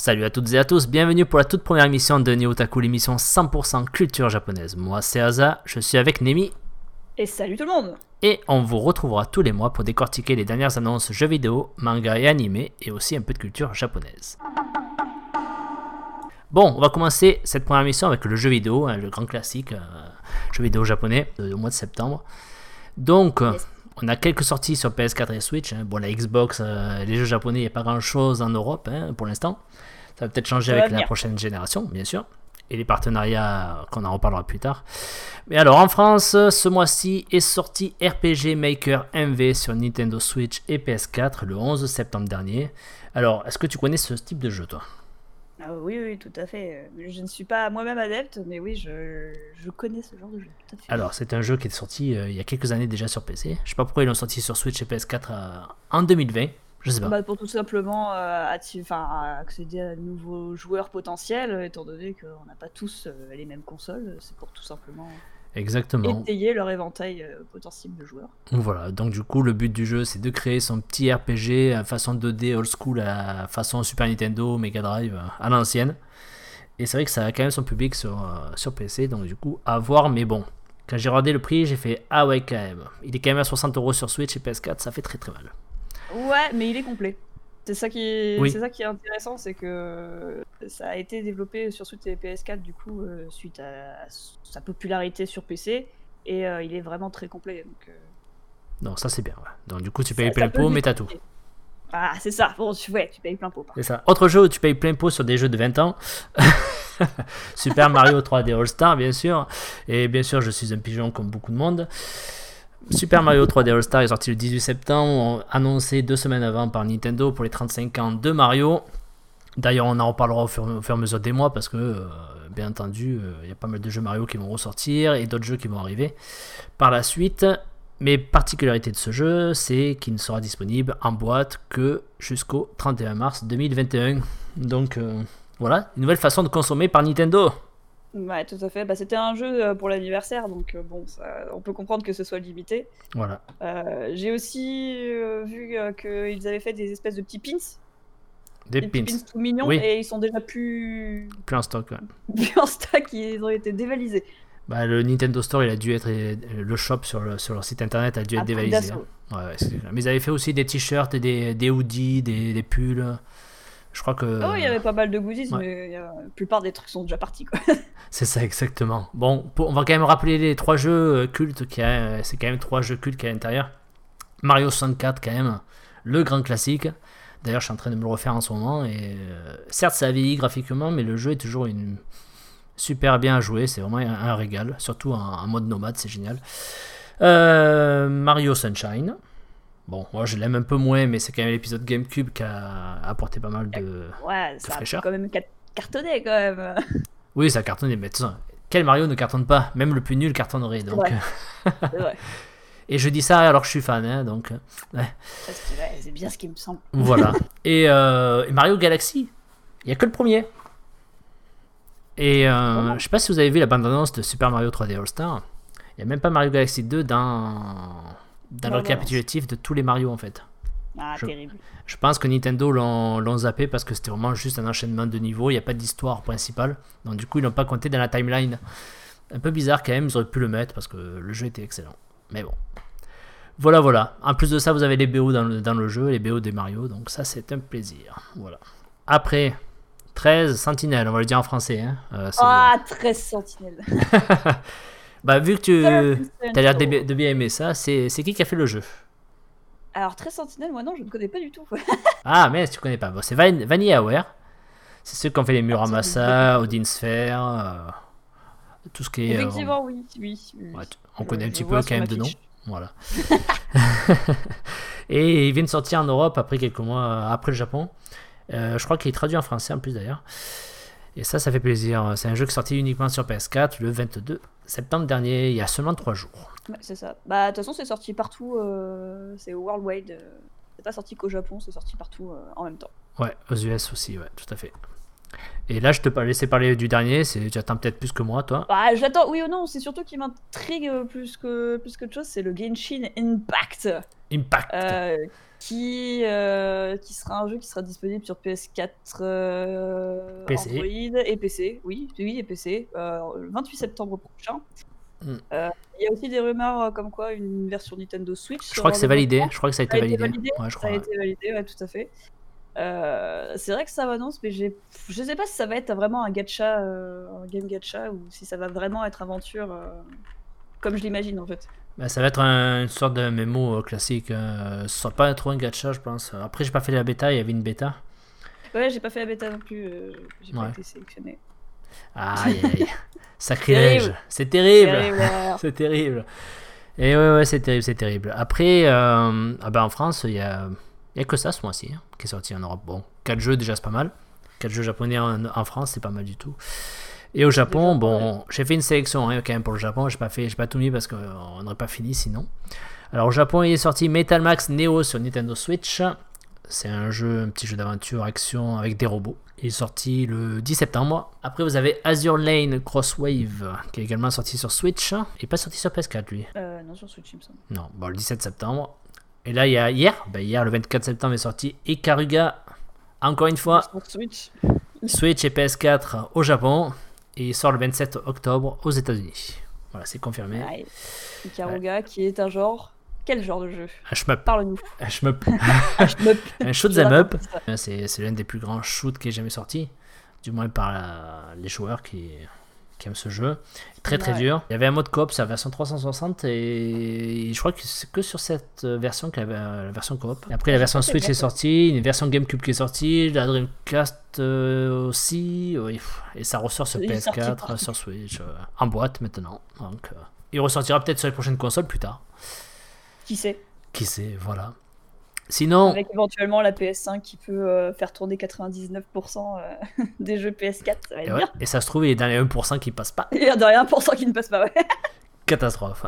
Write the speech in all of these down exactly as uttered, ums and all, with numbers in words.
Salut à toutes et à tous, bienvenue pour la toute première émission de Niotaku, l'émission cent pour cent culture japonaise. Moi c'est Asa, je suis avec Nemi. Et salut tout le monde. Et on vous retrouvera tous les mois pour décortiquer les dernières annonces jeux vidéo, manga et animés, et aussi un peu de culture japonaise. Bon, on va commencer cette première émission avec le jeu vidéo, hein, le grand classique, euh, jeu vidéo japonais, euh, au mois de septembre. Donc, euh, yes. On a quelques sorties sur P S quatre et Switch. Hein. Bon, la Xbox, euh, les jeux japonais, il n'y a pas grand-chose en Europe hein, pour l'instant. Ça va peut-être changer Ça avec la prochaine génération, bien sûr. Et les partenariats qu'on en reparlera plus tard. Mais alors, en France, ce mois-ci est sorti R P G Maker M V sur Nintendo Switch et P S quatre le onze septembre dernier. Alors, est-ce que tu connais ce type de jeu, toi ? Ah oui, oui, tout à fait. Je ne suis pas moi-même adepte, mais oui, je, je connais ce genre de jeu. Tout à fait. Alors, c'est un jeu qui est sorti euh, il y a quelques années déjà sur P C. Je sais pas pourquoi ils l'ont sorti sur Switch et P S quatre euh, en deux mille vingt. Je sais pas. Bah, pour tout simplement euh, atti- accéder à de nouveaux joueurs potentiels, étant donné qu'on n'a pas tous euh, les mêmes consoles. C'est pour tout simplement Exactement. étayer leur éventail euh, potentiel de joueurs. Voilà, donc du coup, le but du jeu, c'est de créer son petit R P G à façon deux D old school, à façon Super Nintendo, Mega Drive, à l'ancienne. Et c'est vrai que ça a quand même son public sur, euh, sur P C, donc du coup, à voir, mais bon. Quand j'ai regardé le prix, j'ai fait ah ouais, quand même. Il est quand même à soixante euros sur Switch et P S quatre, ça fait très très mal. Ouais, mais il est complet. C'est ça qui est, oui. c'est ça qui est intéressant, c'est que ça a été développé sur Switch et P S quatre du coup euh, suite à sa popularité sur P C et euh, il est vraiment très complet. Donc, euh... Non, ça c'est bien. Ouais. Donc du coup tu payes ça, plein ça pot, mais t'as tout. Ah c'est ça. Bon, tu, ouais, tu payes plein pot. C'est ça. Autre jeu où tu payes plein pot sur des jeux de vingt ans. Super Mario trois D All Star bien sûr. Et bien sûr je suis un pigeon comme beaucoup de monde. Super Mario trois D All Star est sorti le dix-huit septembre, annoncé deux semaines avant par Nintendo pour les trente-cinq ans de Mario. D'ailleurs, on en reparlera au fur, au fur et à mesure des mois parce que, euh, bien entendu, il euh, y a pas mal de jeux Mario qui vont ressortir et d'autres jeux qui vont arriver par la suite. Mais particularité de ce jeu, c'est qu'il ne sera disponible en boîte que jusqu'au trente et un mars deux mille vingt et un. Donc, euh, voilà, une nouvelle façon de consommer par Nintendo. Ouais, tout à fait. Bah, c'était un jeu pour l'anniversaire, donc euh, bon, ça, on peut comprendre que ce soit limité. Voilà. Euh, j'ai aussi euh, vu euh, qu'ils avaient fait des espèces de petits pins. Des, des pins. petits pins tout mignons, oui. Et ils sont déjà plus... Plus en stock, ouais. Plus en stock, ils ont été dévalisés. Bah, le Nintendo Store, il a dû être... Le shop sur, le, sur leur site internet a dû être ah, dévalisé. Hein. Ouais, ouais, c'est... Mais ils avaient fait aussi des t-shirts, des, des hoodies, des, des pulls... Je crois que... Oh, il y avait pas mal de goodies, ouais. Mais la plupart des trucs sont déjà partis, quoi. C'est ça, exactement. Bon, pour, on va quand même rappeler les trois jeux cultes qu'il y a. C'est quand même trois jeux cultes qu'il y a à l'intérieur. Mario soixante-quatre, quand même, le grand classique. D'ailleurs, je suis en train de me le refaire en ce moment. Et euh, certes, ça a vieilli graphiquement, mais le jeu est toujours une... super bien à jouer. C'est vraiment un, un régal. Surtout en, en mode nomade, c'est génial. Euh, Mario Sunshine. Bon, moi je l'aime un peu moins, mais c'est quand même l'épisode GameCube qui a apporté pas mal de, ouais, de ça fraîcheur. a quand même cartonné quand même. Oui, ça a cartonné, mais ça, quel Mario ne cartonne pas ? Même le plus nul cartonnerait. Donc. C'est vrai. C'est vrai. Et je dis ça alors que je suis fan, hein, donc. Ouais. Parce que, ouais, c'est bien ce qui me semble. Voilà. Et, euh, et Mario Galaxy, il n'y a que le premier. Et euh, je sais pas si vous avez vu la bande-annonce de Super Mario trois D All Star. Il n'y a même pas Mario Galaxy deux dans... dans le récapitulatif de tous les Mario en fait. Ah, je, terrible. Je pense que Nintendo l'ont, l'ont zappé parce que c'était vraiment juste un enchaînement de niveaux, il n'y a pas d'histoire principale. Donc du coup, ils l'ont pas compté dans la timeline. Un peu bizarre quand même, ils auraient pu le mettre parce que le jeu était excellent. Mais bon. Voilà, voilà. En plus de ça, vous avez les B O dans le, dans le jeu, les B O des Mario, donc ça, c'est un plaisir. Voilà. Après, treize Sentinelles, on va le dire en français. Hein. Euh, ah, treize Sentinelles. Bah, vu que tu as l'air de, de bien aimer ça, c'est, c'est qui qui a fait le jeu ? Alors, treize Sentinelles, moi non, je ne connais pas du tout. Ah, mais tu connais pas. Bon, c'est Van- VanillaWare. C'est ceux qui ont fait les Muramasa, Odin Sphere, euh, tout ce qui est. Effectivement, euh, oui. oui, oui. Ouais, on je, connaît un petit peu quand même de nom. Voilà. Et ils viennent sortir en Europe après quelques mois, après le Japon. Euh, je crois qu'il est traduit en français en plus d'ailleurs. Et ça, ça fait plaisir. C'est un jeu qui est sorti uniquement sur P S quatre le vingt-deux septembre dernier, il y a seulement trois jours. Ouais, c'est ça. Bah, de toute façon, c'est sorti partout. Euh, c'est worldwide. Euh, c'est pas sorti qu'au Japon, c'est sorti partout euh, en même temps. Ouais, aux U S aussi, ouais, tout à fait. Et là, je te laissais parler du dernier. C'est, tu attends peut-être plus que moi, toi. Bah, j'attends, oui ou non. C'est surtout qui m'intrigue plus que plus que de chose. C'est le Genshin Impact. Impact. Euh, qui, euh, qui sera un jeu qui sera disponible sur P S quatre, euh, P C. Android et P C. Oui, oui, et P C, euh, le vingt-huit septembre prochain. Il mm. euh, y a aussi des rumeurs euh, comme quoi une version Nintendo Switch. Je crois que c'est validé. Je crois que ça a été ça validé. validé. Ouais, je ça crois, a ouais. été validé, ouais, tout à fait. Euh, c'est vrai que ça m'annonce, mais j'ai... je sais pas si ça va être vraiment un gacha, euh, un game gacha, ou si ça va vraiment être aventure, euh, comme je l'imagine en fait. Bah, ça va être un, une sorte de M M O classique. Euh, ce sera pas trop un gacha, je pense. Après, j'ai pas fait la bêta, il y avait une bêta. Ouais, j'ai pas fait la bêta non plus, euh, j'ai ouais. pas été sélectionné. Aïe, aïe. Sacrilège. C'est terrible. C'est terrible. C'est terrible. Et ouais, ouais, c'est terrible, c'est terrible. Après, euh, ah ben en France, il y a, y a que ça ce mois-ci hein, qui est sorti en Europe. Bon, quatre jeux déjà, c'est pas mal. quatre jeux japonais en, en France, c'est pas mal du tout. Et au Japon, déjà, bon, ouais. j'ai fait une sélection hein, quand même pour le Japon. J'ai pas fait, j'ai pas tout mis parce qu'on n'aurait pas fini sinon. Alors au Japon, il est sorti Metal Max Neo sur Nintendo Switch. C'est un jeu, un petit jeu d'aventure action avec des robots. Il est sorti le dix septembre. Après, vous avez Azure Lane Crosswave, qui est également sorti sur Switch. Il n'est pas sorti sur P S quatre, lui. Euh, non, sur Switch, il me semble. Non, bon, le dix-sept septembre. Et là, il y a hier, ben hier, le vingt-quatre septembre, est sorti Ikaruga. Encore une fois, Switch. Switch et P S quatre au Japon. Et il sort le vingt-sept octobre aux États-Unis. Voilà, c'est confirmé. Ouais. Ikaruga, ouais. Qui est un genre... Quel genre de jeu? Un shmup. Parle-nous. Un shmup. un shmup. Un shoot 'em up. C'est, c'est l'un des plus grands shoots qui est jamais sorti. Du moins par la, les joueurs qui, qui aiment ce jeu. Très très ouais. dur. Il y avait un mode coop, c'est la version trois cent soixante. Et je crois que c'est que sur cette version qu'il y avait la version coop. Et après la version Switch est sortie. Une version GameCube qui est sortie. La Dreamcast euh, aussi. Oui. Et ça ressort sur P S quatre, sur Switch. Euh, en boîte maintenant. Donc, euh, il ressortira peut-être sur les prochaines consoles plus tard. Qui sait? Qui sait, voilà. Sinon... Avec éventuellement la P S cinq qui peut euh, faire tourner quatre-vingt-dix-neuf pour cent euh, des jeux P S quatre, ça va être et, ouais. bien. Et ça se trouve, il est dans les un pour cent qui ne passent pas. Il y a dans les un pour cent qui ne passent pas, ouais. Catastrophe.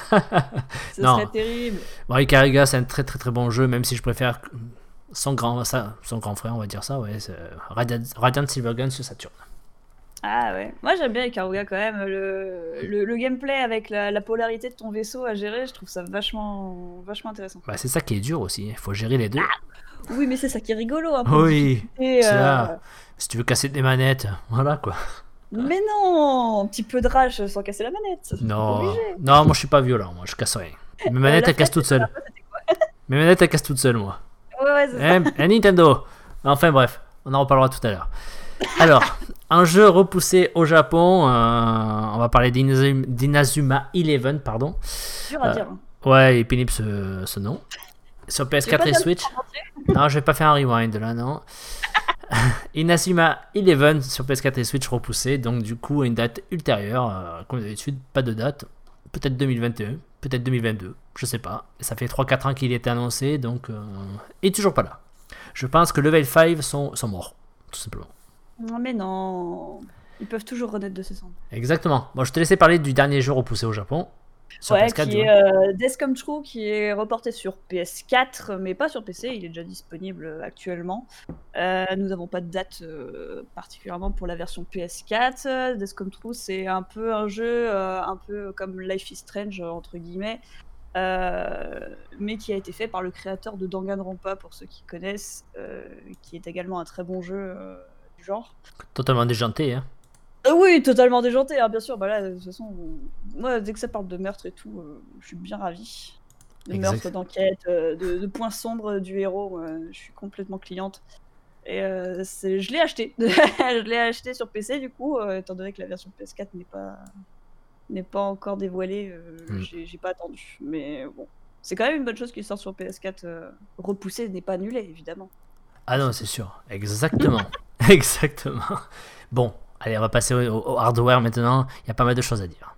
Ce serait terrible. Bon, Ikaruga, c'est un très très très bon jeu, même si je préfère son grand, ça, son grand frère, on va dire ça, ouais, c'est Radiant, Radiant Silvergun sur Saturn. Ah ouais, moi j'aime bien Ikaruga quand même, le, le, le gameplay avec la, la polarité de ton vaisseau à gérer, je trouve ça vachement, vachement intéressant. Bah c'est ça qui est dur aussi, il faut gérer les deux. Ah, oui mais c'est ça qui est rigolo un peu. Oui, c'est euh... là, si tu veux casser des manettes, voilà quoi. Mais non, un petit peu de rage sans casser la manette. Non, non, moi je suis pas violent, moi je casse rien. Mes manettes elles cassent toutes seules. Mes manettes elles cassent toutes seules moi. Ouais ouais c'est eh, ça. Eh, Nintendo. Enfin bref, on en reparlera tout à l'heure. Alors, un jeu repoussé au Japon, euh, on va parler d'Inazuma, d'Inazuma Eleven, pardon. Dur à euh, dire. Ouais, il est pénible ce, ce nom. Sur P S quatre et Switch. Non, je vais pas faire un rewind là, non. Inazuma Eleven sur P S quatre et Switch repoussé, donc du coup à une date ultérieure, euh, comme d'habitude, pas de date. Peut-être deux mille vingt et un, peut-être deux mille vingt-deux, je sais pas. Ça fait trois quatre ans qu'il était annoncé, donc... Euh, il est toujours pas là. Je pense que Level cinq sont, sont morts, tout simplement. Non mais non, ils peuvent toujours renaître de ses cendres. Exactement. Bon, je te laissais parler du dernier jeu repoussé au Japon. Sur ouais, P S quatre, qui est euh, Death Come True, qui est reporté sur P S quatre, mais pas sur P C, il est déjà disponible actuellement. Euh, nous n'avons pas de date euh, particulièrement pour la version P S quatre. Death Come True, c'est un peu un jeu, euh, un peu comme Life is Strange, entre guillemets, euh, mais qui a été fait par le créateur de Danganronpa, pour ceux qui connaissent, euh, qui est également un très bon jeu euh, du genre. Totalement déjanté, hein. Euh, oui, totalement déjanté, hein, bien sûr. Bah là, de toute façon, euh, moi, dès que ça parle de meurtre et tout, euh, je suis bien ravie. De exact. Meurtre, d'enquête, euh, de, de points sombres du héros, euh, je suis complètement cliente. Et euh, c'est, je l'ai acheté. Je l'ai acheté sur P C, du coup, euh, étant donné que la version P S quatre n'est pas, n'est pas encore dévoilée, euh, mm. j'ai, j'ai pas attendu. Mais bon, c'est quand même une bonne chose qu'il sorte sur P S quatre. Euh, repoussé n'est pas annulé, évidemment. Ah non, c'est sûr. Exactement. Exactement. Bon. Allez, on va passer au, au hardware maintenant. Il y a pas mal de choses à dire.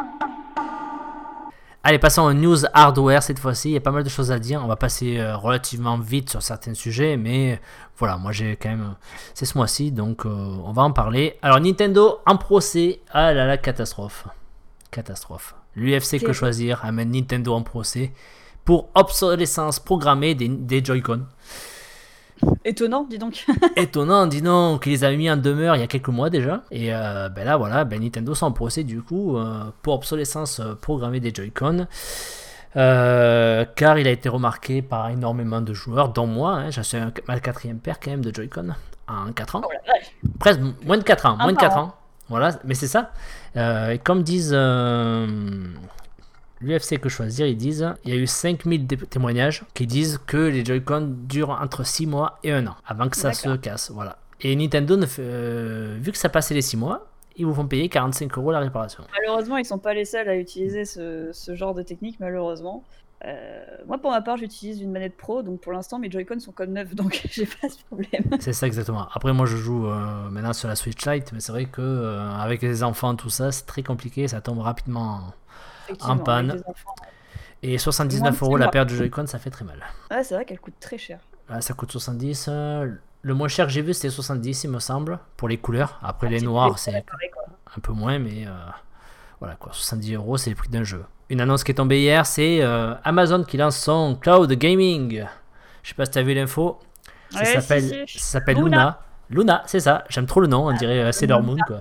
Allez, passons aux news hardware cette fois-ci. Il y a pas mal de choses à dire. On va passer euh, relativement vite sur certains sujets, mais voilà, moi j'ai quand même... C'est ce mois-ci, donc euh, on va en parler. Alors, Nintendo en procès. Ah là là, catastrophe. Catastrophe. L'U F C Que Choisir amène Nintendo en procès pour obsolescence programmée des, des Joy-Con. Étonnant, dis donc. Étonnant, dis donc, qu'ils les avaient mis en demeure il y a quelques mois déjà. Et euh, ben là, voilà, ben Nintendo s'en procès du coup euh, pour obsolescence programmée des Joy-Con. Euh, car il a été remarqué par énormément de joueurs, dont moi. Hein, j'ai acheté un, ma quatrième paire quand même de Joy-Con en quatre ans. Oh la vache. Presque moins de quatre ans. Un Moins de par quatre an. ans. Voilà, mais c'est ça. Euh, et comme disent euh, l'U F C Que Choisir, ils disent il y a eu cinq mille dé- témoignages qui disent que les Joy-Con durent entre six mois et un an avant que ça se D'accord. casse. Voilà. Et Nintendo, ne fait- euh, vu que ça passait les six mois, ils vous font payer quarante-cinq euros la réparation. Malheureusement, ils sont pas les seuls à utiliser ce, ce genre de technique, malheureusement. Euh, moi, pour ma part, j'utilise une manette pro, donc pour l'instant, mes Joy-Con sont comme neufs, donc j'ai pas ce problème. C'est ça exactement. Après, moi, je joue euh, maintenant sur la Switch Lite, mais c'est vrai que euh, avec les enfants, tout ça, c'est très compliqué, ça tombe rapidement en Effectivement, panne. avec les enfants. Et Moins soixante-dix-neuf de six euros la mois. paire de Joy-Con, ça fait très mal. Ouais, c'est vrai qu'elle coûte très cher. Là, ça coûte soixante-dix. euh, Le moins cher que j'ai vu, c'était soixante-dix, il me semble, pour les couleurs. Après, les C'est noirs, plus c'est pareil, quoi. un peu moins, mais euh, voilà quoi, soixante-dix euros, c'est le prix d'un jeu. Une annonce qui est tombée hier, c'est euh, Amazon qui lance son cloud gaming. Je sais pas si tu as vu l'info. Ça Ouais, s'appelle si, si. ça s'appelle Luna. Luna. Luna, c'est ça. J'aime trop le nom, on dirait euh, Sailor Moon quoi.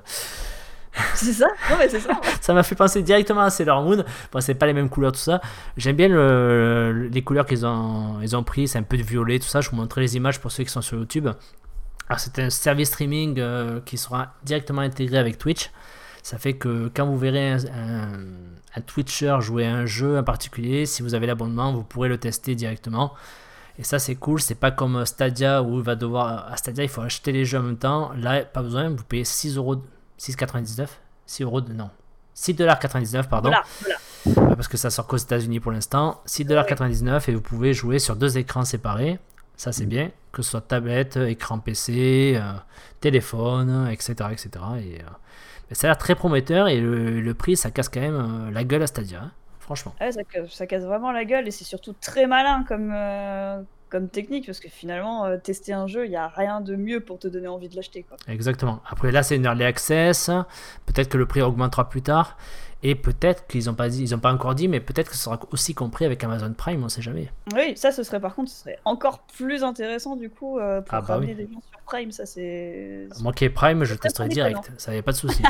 C'est ça? Non, mais c'est ça. Ça m'a fait penser directement à Sailor Moon. Bon, c'est pas les mêmes couleurs, tout ça. J'aime bien le, le- les couleurs qu'ils ont, ils ont pris. C'est un peu de violet, tout ça. Je vous montrerai les images pour ceux qui sont sur YouTube. Alors, c'est un service streaming euh, qui sera directement intégré avec Twitch. Ça fait que quand vous verrez un, un, un Twitcher jouer à un jeu en particulier, si vous avez l'abonnement, vous pourrez le tester directement. Et ça, c'est cool. C'est pas comme Stadia où il va devoir. À Stadia, il faut acheter les jeux en même temps. Là, pas besoin. Vous payez six euros. six quatre-vingt-dix-neuf. six euros. De, non. six dollars quatre-vingt-dix-neuf, pardon. Voilà, voilà. Ouais, parce que ça sort qu'aux États-Unis pour l'instant. six dollars quatre-vingt-dix-neuf et vous pouvez jouer sur deux écrans séparés. Ça, c'est bien. Que ce soit tablette, écran P C, euh, téléphone, et cetera et cetera. Et, euh, mais ça a l'air très prometteur et le, le prix, ça casse quand même euh, la gueule à Stadia. Hein, franchement. Ouais, ça, ca- ça casse vraiment la gueule et c'est surtout très malin comme, euh, comme technique parce que finalement, euh, tester un jeu, il n'y a rien de mieux pour te donner envie de l'acheter, quoi. Exactement. Après, là, c'est une early access. Peut-être que le prix augmentera plus tard. Et peut-être qu'ils n'ont pas dit, ils ont pas encore dit, mais peut-être que ce sera aussi compris avec Amazon Prime, on ne sait jamais. Oui, ça, ce serait par contre, ce serait encore plus intéressant du coup euh, pour Ah bah ramener oui. des gens sur Prime. Ça, c'est. Moi qui ai Prime, je le C'est testerai très direct. Ça n'y a pas de souci.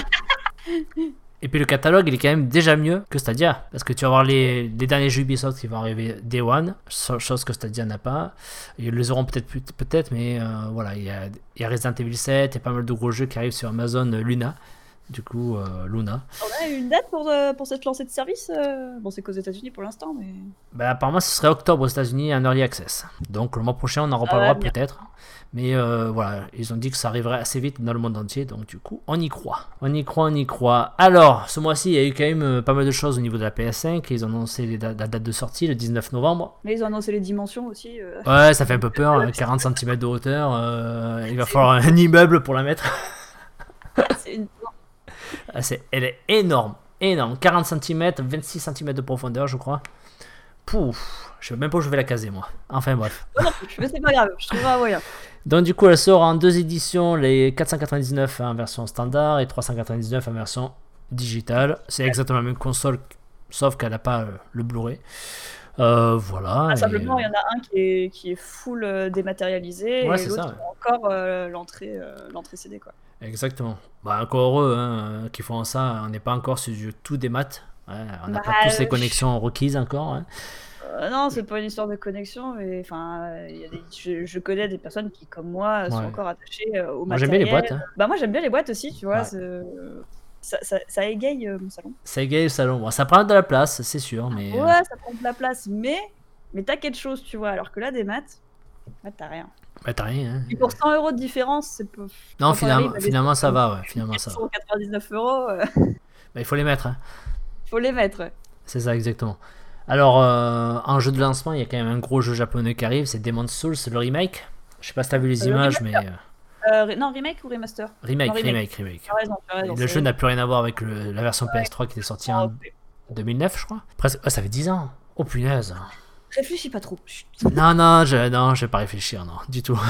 Et puis le catalogue, il est quand même déjà mieux que Stadia. Parce que tu vas avoir les, les derniers jeux Ubisoft qui vont arriver Day One, so- chose que Stadia n'a pas. Ils les auront peut-être, plus- peut-être mais euh, voilà, il y, a, il y a Resident Evil sept et pas mal de gros jeux qui arrivent sur Amazon Luna. Du coup, euh, Luna. On a une date pour, euh, pour cette lancée de service euh Bon, c'est qu'aux États-Unis pour l'instant, mais. Bah, apparemment, ce serait octobre aux États-Unis en early access. Donc le mois prochain, on en reparlera Ah ouais, bien. peut-être. Mais euh, voilà, ils ont dit que ça arriverait assez vite dans le monde entier. Donc du coup, on y croit. On y croit, on y croit. Alors, ce mois-ci, il y a eu quand même euh, pas mal de choses au niveau de la P S cinq. Ils ont annoncé les da- la date de sortie, le dix-neuf novembre. Mais ils ont annoncé les dimensions aussi. euh. Ouais, ça fait un peu peur. hein, quarante centimètres de hauteur. euh, il va falloir un immeuble pour la mettre. C'est une... Ah, c'est- elle est énorme. Énorme. quarante centimètres, vingt-six centimètres de profondeur, je crois. Pouf. Je sais même pas où je vais la caser, moi. Enfin, bref. Moi non plus, mais c'est pas grave, je trouverai un moyen. Donc du coup elle sort en deux éditions, les quatre cent quatre-vingt-dix-neuf en version standard et trois cent quatre-vingt-dix-neuf en version digitale. C'est exactement la même console, sauf qu'elle n'a pas euh, le Blu-ray. Euh, voilà. Ah, et, simplement, euh, il y en a un qui est, qui est full euh, dématérialisé Ouais, et c'est l'autre ça, qui a encore euh, l'entrée euh, l'entrée C D, quoi. Exactement. Bah, encore heureux hein, qu'ils font ça. On n'est pas encore sur du tout des maths. Ouais, on n'a Bah, pas tous les euh, connexions requises encore. hein. Euh, non, c'est pas une histoire de connexion, mais enfin, euh, il y a des, je, je connais des personnes qui, comme moi, sont Ouais. encore attachées euh, au Moi j'aime bien matériel. les boîtes. hein. Bah moi j'aime bien les boîtes aussi, tu vois. Ouais. c'est- Ça, ça, ça égaye euh, mon salon. Ça égaye le salon. Bon, ça prend de la place, c'est sûr, mais. euh, Ouais, ça prend de la place, mais mais t'as quelque chose, tu vois. Alors que là, des maths, là, t'as rien. bah, t'as rien. hein. Et pour cent euros de différence, c'est peu. Non, quand on finalement, arrive à des finalement ça trucs va. Ouais, finalement ça va. quatre cent quatre-vingt-dix-neuf euros, euh, Bah, il faut les mettre. hein. faut les mettre. ouais. C'est ça, exactement. Alors, euh, en jeu de lancement, il y a quand même un gros jeu japonais qui arrive, c'est Demon's Souls, le remake. Je sais pas si t'as vu les Euh, le images, mais. remaster. euh, Euh, re- non, remake ou remaster? remake, Non, remake. remake, remake. Tu as raison, tu as Et raison. le c'est- jeu n'a plus rien à voir avec le- la version P S trois qui était sortie en Oh, deux mille neuf, je crois. Presque. Ah, ça fait dix ans. Oh punaise. Réfléchis pas trop. Chut. Non, non, je, non, je vais pas réfléchir, non, du tout.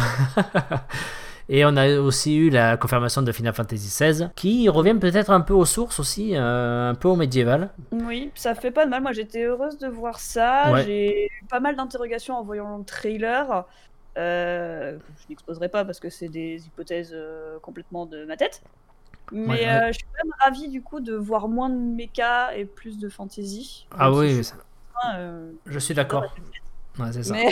Et on a aussi eu la confirmation de Final Fantasy seize, qui revient peut-être un peu aux sources aussi, euh, un peu au médiéval. Oui, ça fait pas de mal. Moi, j'étais heureuse de voir ça. Ouais. J'ai eu pas mal d'interrogations en voyant le trailer. Euh, je n'exposerai pas parce que c'est des hypothèses euh, complètement de ma tête. Mais Ouais, ouais. euh, je suis quand même ravie du coup de voir moins de mecha et plus de fantasy. Ah Même si oui, je- ça- Hein, euh, je suis d'accord. Ouais, c'est ça. Mais,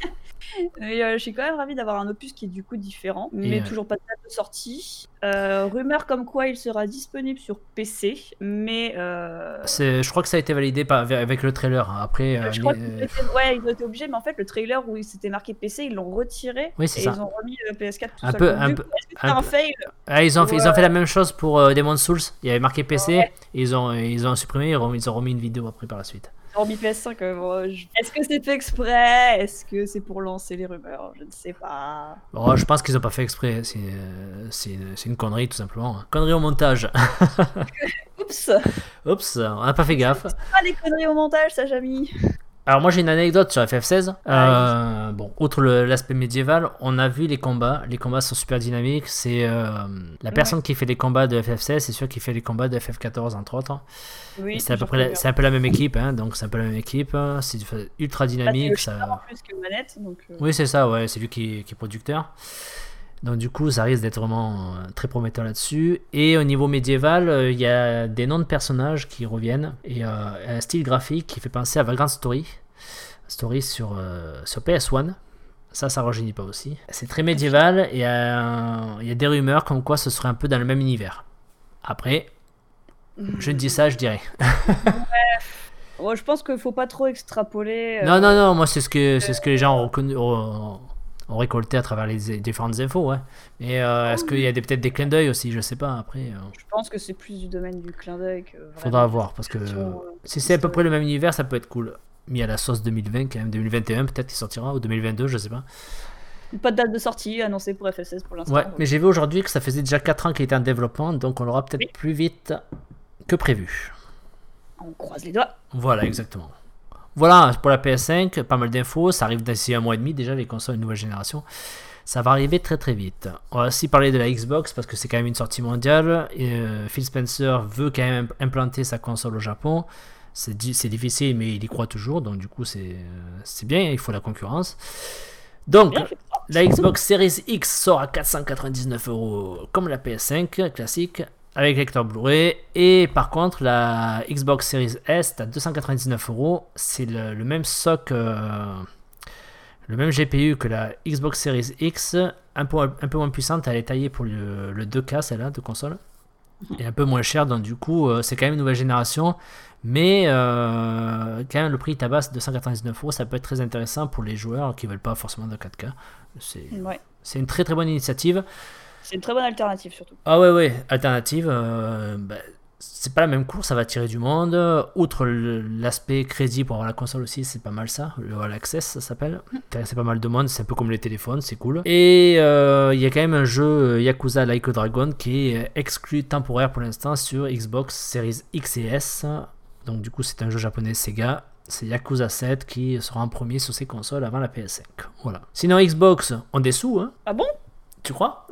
mais euh, je suis quand même ravie d'avoir un opus qui est du coup différent, mais Et, euh, toujours pas de date de sortie. Euh, rumeur comme quoi il sera disponible sur P C, mais euh, c'est, je crois que ça a été validé par, avec le trailer. Après, euh, je crois les- qu'ils étaient, ouais, ils ont été obligés, mais en fait le trailer où il s'était marqué P C, ils l'ont retiré Oui, c'est et ça. ils ont remis le P S quatre tout Un seul. peu- Donc, un du peu- coup, est-ce que c'est un un peu- fail? Ah, ils, ont fait, ils ont fait la même chose pour euh, Demon's Souls. Il y avait marqué P C. Ouais. Et ils, ont, ils ont supprimé. Ils ont, ils ont remis une vidéo après par la suite. Ils ont remis P S cinq. euh, bon, je- Est-ce que c'est fait exprès? Est-ce que c'est pour lancer les rumeurs? Je ne sais pas. Bon, je pense qu'ils n'ont pas fait exprès. C'est, euh, c'est, une, c'est une connerie, tout simplement. Connerie au montage. Oups! Oups, on n'a pas fait gaffe. Pas les conneries au montage, ça, Jamy. Alors moi j'ai une anecdote sur F F seize. Ah, Euh, bon, outre le- l'aspect médiéval, on a vu les combats. Les combats sont super dynamiques. C'est euh, la personne qui fait les combats de F F seize, c'est sûr qu'il fait les combats de F F quatorze entre autres. Oui, C'est à peu j'en près, la- conviens. c'est un peu la même équipe, hein, donc c'est un peu la même équipe. C'est ultra Là, c'est dynamique. le Ça... cheater en plus que manette, donc. euh, Oui, c'est ça, ouais, c'est lui qui, qui est producteur. Donc du coup, ça risque d'être vraiment euh, très prometteur là-dessus. Et au niveau médiéval, euh, il y a des noms de personnages qui reviennent et euh, un style graphique qui fait penser à Vagrant Story. Story sur, euh, sur P S un. Ça, ça rajeunit pas aussi. C'est très médiéval et euh, il y a des rumeurs comme quoi ce serait un peu dans le même univers. Après, je dis ça, je dirais. Ouais, je pense qu'il faut pas trop extrapoler. euh, Non, non, non, moi c'est ce que, c'est ce que les gens ont, reconnu, ont, ont récolté à travers les différentes infos, ouais. Mais euh, est-ce qu'il y a des- peut-être des clins d'œil aussi, je sais pas, après. euh, Je pense que c'est plus du domaine du clin d'œil que. vraiment Faudra voir, parce que question, euh, euh, si c'est à peu historique. près le même univers, ça peut être cool. Mis à la sauce deux mille vingt, quand même, deux mille vingt et un peut-être qu'il sortira, ou deux mille vingt-deux, je sais pas. Pas de date de sortie annoncée pour F F seize pour l'instant. Ouais, donc. mais j'ai vu aujourd'hui que ça faisait déjà quatre ans qu'il était en développement, donc on l'aura peut-être Oui. plus vite que prévu. On croise les doigts. Voilà, exactement. Voilà, pour la P S cinq, pas mal d'infos, ça arrive d'ici un mois et demi déjà, les consoles de nouvelle génération. Ça va arriver très très vite. On va aussi parler de la Xbox parce que c'est quand même une sortie mondiale. Et, euh, Phil Spencer veut quand même implanter sa console au Japon. C'est di- c'est difficile, mais il y croit toujours, donc du coup c'est euh, c'est bien, il faut la concurrence. Donc, Bien fait. la Xbox Series X sort à quatre cent quatre-vingt-dix-neuf euros comme la P S cinq classique avec lecteur Blu-ray. Et par contre, la Xbox Series S est à deux cent quatre-vingt-dix-neuf euros. C'est le, le même soc, euh, le même G P U que la Xbox Series X, un peu, un peu moins puissante. Elle est taillée pour le, le deux K, celle-là, de console. Et un peu moins cher, donc du coup, euh, c'est quand même une nouvelle génération. Mais euh, quand même, le prix tabasse deux cent quatre-vingt-dix-neuf euros, ça peut être très intéressant pour les joueurs qui veulent pas forcément de quatre K. C'est Ouais. c'est une très très bonne initiative. C'est une très bonne alternative surtout. Ah ouais, ouais, alternative. euh, bah, c'est pas la même course, ça va attirer du monde. Outre le- l'aspect crédit pour avoir la console aussi, c'est pas mal ça. Le All Access, ça s'appelle. C'est pas mal de monde, c'est un peu comme les téléphones, c'est cool. Et euh, il y a quand même un jeu Yakuza Like a Dragon qui est exclu temporaire pour l'instant sur Xbox Series X et S. Donc du coup, c'est un jeu japonais Sega. C'est Yakuza sept qui sera en premier sur ces consoles avant la P S cinq. Voilà. Sinon, Xbox, on des sous, hein. Ah bon? Tu crois?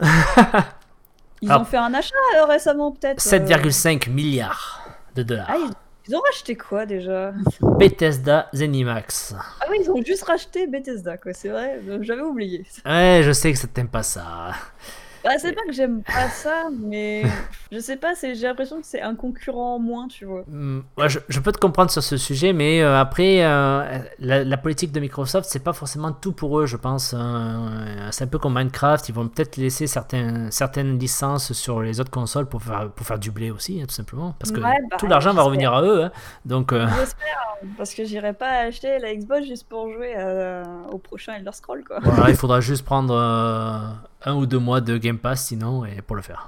Ils Ah. ont fait un achat euh, récemment peut-être. euh, sept virgule cinq milliards de dollars. Ah, ils... ils ont racheté quoi déjà? Bethesda Zenimax. Ah oui, ils ont juste racheté Bethesda quoi, c'est vrai, euh, j'avais oublié. Ouais, je sais que ça t'aime pas ça. Bah, c'est pas que j'aime pas ça, mais je sais pas, c'est... j'ai l'impression que c'est un concurrent en moins, tu vois. Hmm, ouais, je, je peux te comprendre sur ce sujet, mais euh, après, euh, la, la politique de Microsoft, c'est pas forcément tout pour eux, je pense. Euh, c'est un peu comme Minecraft, ils vont peut-être laisser certains, certaines licences sur les autres consoles pour faire, pour faire du blé aussi, hein, tout simplement. Parce que Ouais, bah, tout l'argent va j'espère. revenir à eux. Hein. Donc, euh, J'espère, parce que j'irai pas acheter la Xbox juste pour jouer euh, au prochain Elder Scroll quoi. voilà, il faudra juste prendre euh, un ou deux mois de Game Pass, sinon, et pour le faire.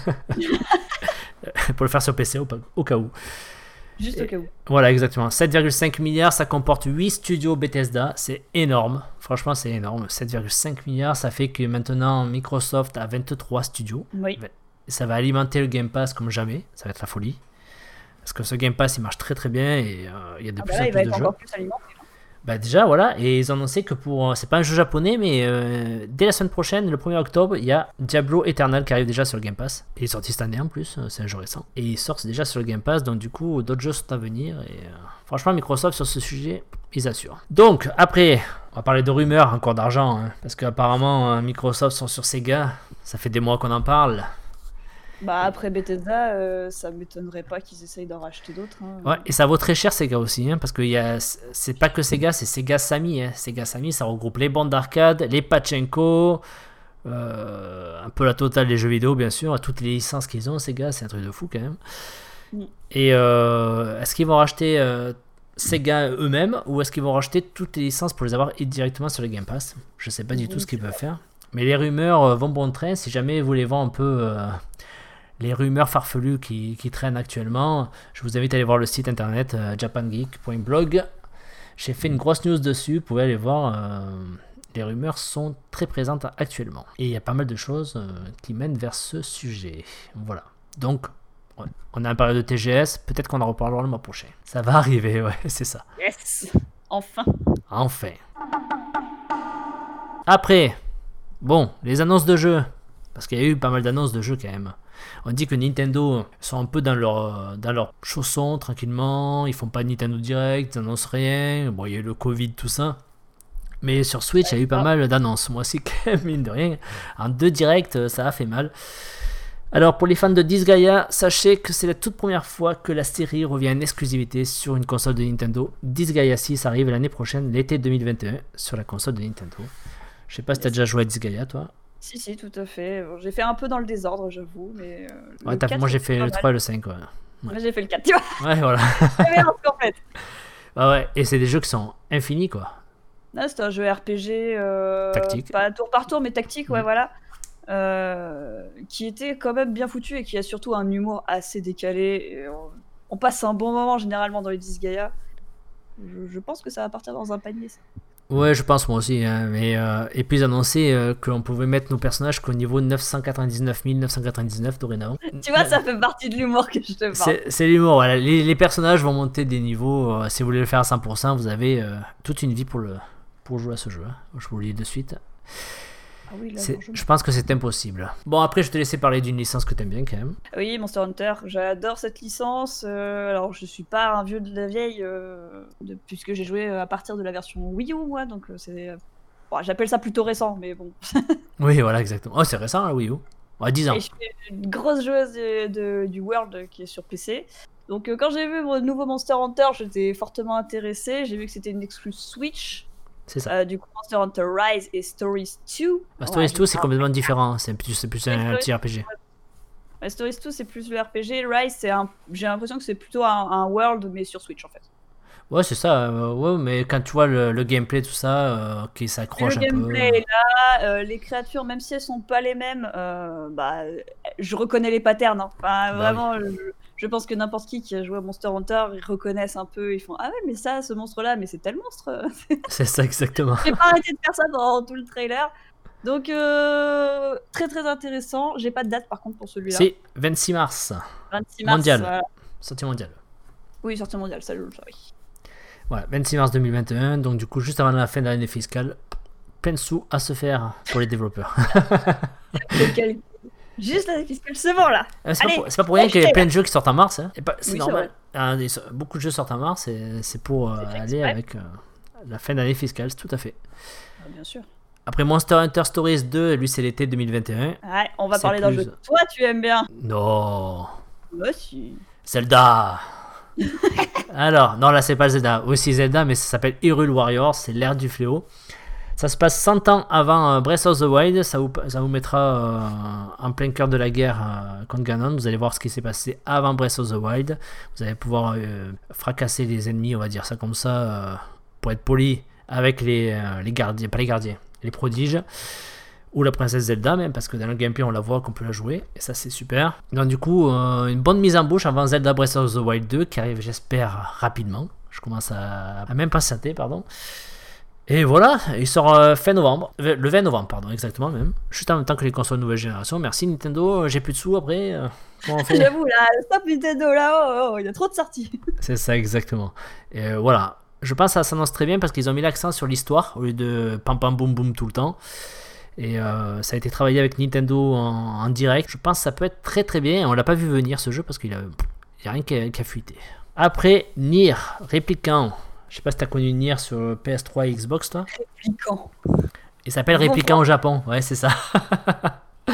Pour le faire sur P C au, au cas où. Juste Et- au cas où. Voilà, exactement. sept virgule cinq milliards, ça comporte huit studios Bethesda. C'est énorme. Franchement, c'est énorme. sept virgule cinq milliards, ça fait que maintenant Microsoft a vingt-trois studios. Oui. Ça va alimenter le Game Pass comme jamais. Ça va être la folie. Parce que ce Game Pass, il marche très très bien et euh, il y a de Ah plus bah là, en il va plus de être jeux. encore plus alimenté. Bah déjà, voilà. Et ils ont annoncé que pour. C'est pas un jeu japonais, mais euh, dès la semaine prochaine, le premier octobre, il y a Diablo Eternal qui arrive déjà sur le Game Pass. Il est sorti cette année en plus, euh, c'est un jeu récent. Et il sort déjà sur le Game Pass, donc du coup, d'autres jeux sont à venir. Et euh, franchement, Microsoft sur ce sujet, ils assurent. Donc, après, on va parler de rumeurs, encore d'argent. Hein, parce qu'apparemment, euh, Microsoft sont sur Sega. Ça fait des mois qu'on en parle. Bah après Bethesda, euh, ça m'étonnerait pas qu'ils essayent d'en racheter d'autres. Hein. Ouais, et ça vaut très cher Sega aussi, hein, parce que y a, c'est pas que Sega, c'est Sega Sammy. Hein. Sega Sammy, ça regroupe les bandes d'arcade, les pachinko, euh, un peu la totale des jeux vidéo, bien sûr, toutes les licences qu'ils ont, Sega, c'est un truc de fou quand même. Mm. Et euh, est-ce qu'ils vont racheter euh, Sega eux-mêmes, ou est-ce qu'ils vont racheter toutes les licences pour les avoir directement sur le Game Pass? Je sais pas du tout ce qu'ils peuvent faire. Mais les rumeurs euh, vont bon train. Si jamais vous les vend un peu... Euh, les rumeurs farfelues qui, qui traînent actuellement, je vous invite à aller voir le site internet euh, japan geek point blog. J'ai fait une grosse news dessus, vous pouvez aller voir. Euh, les rumeurs sont très présentes actuellement. Et il y a pas mal de choses euh, qui mènent vers ce sujet. Voilà. Donc, ouais, on a un période de T G S, peut-être qu'on en reparlera le mois prochain. Ça va arriver, ouais, c'est ça. Yes. Enfin. Enfin. Après, bon, les annonces de jeux. Parce qu'il y a eu pas mal d'annonces de jeux quand même. On dit que Nintendo sont un peu dans leur, dans leur chausson tranquillement, ils font pas de Nintendo Direct, ils n'annoncent rien, bon il y a eu le Covid, tout ça. Mais sur Switch, il y a eu pas mal d'annonces. Moi aussi, quand même, mine de rien. En deux directs, ça a fait mal. Alors pour les fans de Disgaea, sachez que c'est la toute première fois que la série revient en exclusivité sur une console de Nintendo. Disgaea six arrive l'année prochaine, l'été deux mille vingt et un, sur la console de Nintendo. Je sais pas si t'as déjà joué à Disgaea, toi. Si, si, tout à fait. Bon, j'ai fait un peu dans le désordre, j'avoue. Mais euh, ouais, t'as, moi, j'ai fait le trois et le cinq. Ouais. Ouais. Moi, j'ai fait le quatre, tu vois. Ouais, voilà. en fait. Bah ouais, et c'est des jeux qui sont infinis, quoi. Non, c'est un jeu R P G. Euh, tactique. Pas tour par tour, mais tactique, ouais, mmh. voilà. Euh, qui était quand même bien foutu et qui a surtout un humour assez décalé. Et on, on passe un bon moment, généralement, dans les Disgaea. Je, je pense que ça va partir dans un panier, ça. Ouais, je pense moi aussi. Hein, mais, euh, et puis ils annonçaient euh, qu'on pouvait mettre nos personnages qu'au niveau neuf cent quatre-vingt-dix-neuf mille neuf cent quatre-vingt-dix-neuf dorénavant. Tu vois, ça fait partie de l'humour que je te parle. C'est, c'est l'humour, voilà. Les, les personnages vont monter des niveaux. Euh, si vous voulez le faire à cent pour cent, vous avez euh, toute une vie pour, le, pour jouer à ce jeu. Hein. Je vous le dis de suite. Ah oui, là, je... je pense que c'est impossible. Bon, après, je te laissais parler d'une licence que t'aimes bien quand même. Oui, Monster Hunter. J'adore cette licence. Euh, alors, je suis pas un vieux de la vieille, euh, de, puisque j'ai joué à partir de la version Wii U, moi. Donc, euh, c'est. Bon, j'appelle ça plutôt récent, mais bon. Oui, voilà, exactement. Oh, c'est récent, la Wii U. Ouais, dix ans. Et je suis une grosse joueuse de, de, du World qui est sur P C. Donc, euh, quand j'ai vu mon nouveau Monster Hunter, j'étais fortement intéressée. J'ai vu que c'était une exclus Switch. C'est ça. Euh, du coup, Monster Hunter Rise et Stories deux. Bah, Stories ouais, deux, c'est complètement différent. C'est plus, c'est plus un, un petit R P G. Ouais, Stories deux, c'est plus le R P G. Rise, c'est un... j'ai l'impression que c'est plutôt un, un World, mais sur Switch, en fait. Ouais, c'est ça. Euh, ouais, mais quand tu vois le, le gameplay, tout ça, euh, qui s'accroche un peu. Le gameplay est là. Euh, les créatures, même si elles sont pas les mêmes, euh, bah, je reconnais les patterns. Hein. Enfin, bah, vraiment... Oui. Je... Je pense que n'importe qui qui a joué à Monster Hunter, ils reconnaissent un peu, ils font ah ouais mais ça, ce monstre-là, mais c'est tel monstre. C'est ça exactement. J'ai pas arrêté de faire ça pendant tout le trailer, donc euh, très très intéressant. J'ai pas de date par contre pour celui-là. C'est vingt-six mars. vingt-six mars. Mondial. Voilà. Sortie mondiale. Oui, sortie mondiale, ça je le savais. Voilà, vingt-six mars deux mille vingt et un, donc du coup juste avant la fin de l'année fiscale, plein de sous à se faire pour les développeurs. Quel... Juste l'année fiscale, c'est bon là. Euh, c'est, Allez, pas pour, c'est pas pour rien qu'il y ait plein de jeux qui sortent en mars. Hein. Et pas, c'est oui, normal. C'est ah, des, beaucoup de jeux sortent en mars et c'est pour euh, c'est aller avec euh, la fin d'année fiscale, c'est tout à fait. Ah, bien sûr. Après Monster Hunter Stories deux, lui c'est l'été deux mille vingt et un. Ouais, on va c'est parler plus... d'un jeu que toi tu aimes bien. Non. Moi si. Zelda. Alors, non là c'est pas Zelda. Aussi Zelda, mais ça s'appelle Hyrule Warriors, c'est l'ère du fléau. Ça se passe cent ans avant euh, Breath of the Wild, ça vous, ça vous mettra euh, en plein cœur de la guerre euh, contre Ganon. Vous allez voir ce qui s'est passé avant Breath of the Wild. Vous allez pouvoir euh, fracasser les ennemis, on va dire ça comme ça, euh, pour être poli, avec les, euh, les gardiens, pas les gardiens, les prodiges, ou la princesse Zelda même, parce que dans le gameplay on la voit qu'on peut la jouer, et ça c'est super. Donc du coup, euh, une bonne mise en bouche avant Zelda Breath of the Wild deux, qui arrive j'espère rapidement. Je commence à, à m'impatienter, pardon. Et voilà, il sort euh, fin novembre, le vingt novembre, pardon, exactement même, juste en même temps que les consoles nouvelle génération. Merci Nintendo, j'ai plus de sous après. Euh, comment on fait J'avoue, là, stop Nintendo, là, oh, oh, il y a trop de sorties. C'est ça, exactement. Et euh, voilà, je pense que ça s'annonce très bien parce qu'ils ont mis l'accent sur l'histoire au lieu de pam pam boum boum tout le temps. Et euh, ça a été travaillé avec Nintendo en, en direct. Je pense que ça peut être très très bien. On l'a pas vu venir ce jeu parce qu'il n'y a, a rien qui a, qui a fuité. Après, Nier, Replicant. Je sais pas si t'as connu Nier sur P S trois et Xbox, toi. Répliquant. Il s'appelle Répliquant au Japon, ouais, c'est ça.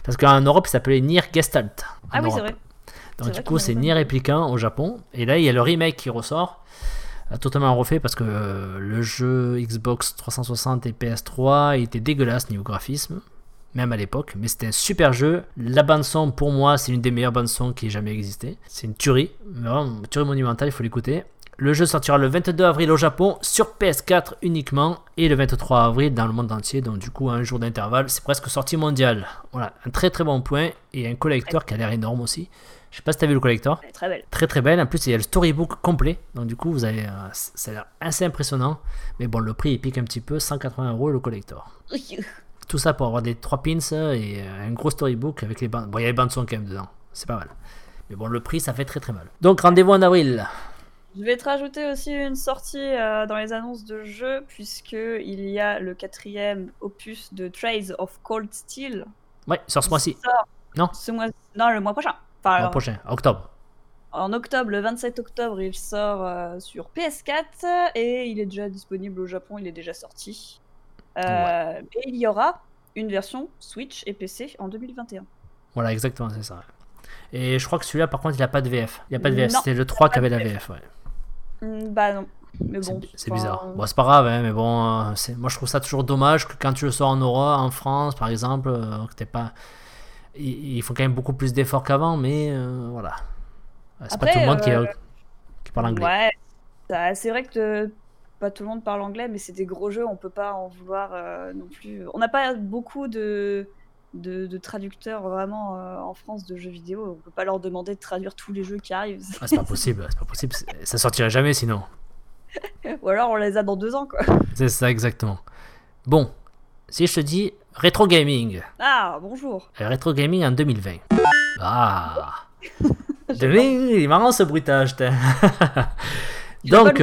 Parce qu'en Europe, il s'appelait Nier Gestalt. Ah oui, Europe. c'est vrai. Donc c'est du vrai coup, c'est Nier Replicant au Japon. Et là, il y a le remake qui ressort. Totalement refait parce que euh, le jeu Xbox trois cent soixante et P S trois était dégueulasse niveau graphisme, même à l'époque, mais c'était un super jeu. La bande son pour moi c'est une des meilleures bandes son qui ait jamais existé, c'est une tuerie, vraiment une tuerie monumentale, il faut l'écouter. Le jeu sortira le vingt-deux avril au Japon sur P S quatre uniquement et le vingt-trois avril dans le monde entier, donc du coup un jour d'intervalle, c'est presque sortie mondiale. Voilà, un très très bon point et un collector qui a l'air énorme aussi. Je sais pas si t'as vu le collector. Elle est très belle. Très très belle. En plus, il y a le storybook complet. Donc du coup, vous avez, euh, ça a l'air assez impressionnant. Mais bon, le prix il pique un petit peu, cent quatre-vingts euros le collector. Tout ça pour avoir des trois pins et un gros storybook avec les bandes. Bon, il y a les bandes son quand même dedans. C'est pas mal. Mais bon, le prix, ça fait très très mal. Donc rendez-vous en avril. Je vais te rajouter aussi une sortie euh, dans les annonces de jeux, puisque il y a le quatrième opus de Trails of Cold Steel. Ouais, sort ce mois-ci. Sort Non. Ce mois... Non, le mois prochain. Le Enfin, mois alors, prochain, octobre. En octobre, le vingt-sept octobre, il sort euh, sur P S quatre et il est déjà disponible au Japon, il est déjà sorti. Euh, ouais. Et il y aura une version Switch et P C en deux mille vingt et un. Voilà, exactement, c'est ça. Et je crois que celui-là, par contre, il n'a pas de V F. Il n'y a pas de V F, Non, c'était le trois qui avait la V F. Ouais. Mm, bah non. Mais bon, c'est, c'est bizarre. Bon, c'est pas grave, hein, mais bon, euh, c'est... moi je trouve ça toujours dommage que quand tu le sors en Europe, en France par exemple, euh, que t'es pas. Ils font quand même beaucoup plus d'efforts qu'avant, mais euh, voilà. C'est Après, pas tout le monde euh, qui, qui parle anglais. Ouais, ça, c'est vrai que pas tout le monde parle anglais, mais c'est des gros jeux, on peut pas en vouloir euh, non plus. On n'a pas beaucoup de, de, de traducteurs vraiment euh, en France de jeux vidéo, on peut pas leur demander de traduire tous les jeux qui arrivent. Ah, c'est pas possible, c'est pas possible, ça sortirait jamais sinon. Ou alors on les a dans deux ans, quoi. C'est ça, exactement. Bon, si je te dis rétro gaming. Ah, bonjour. Rétro gaming en deux mille vingt. Ah. deux mille, il est marrant ce bruitage. Donc,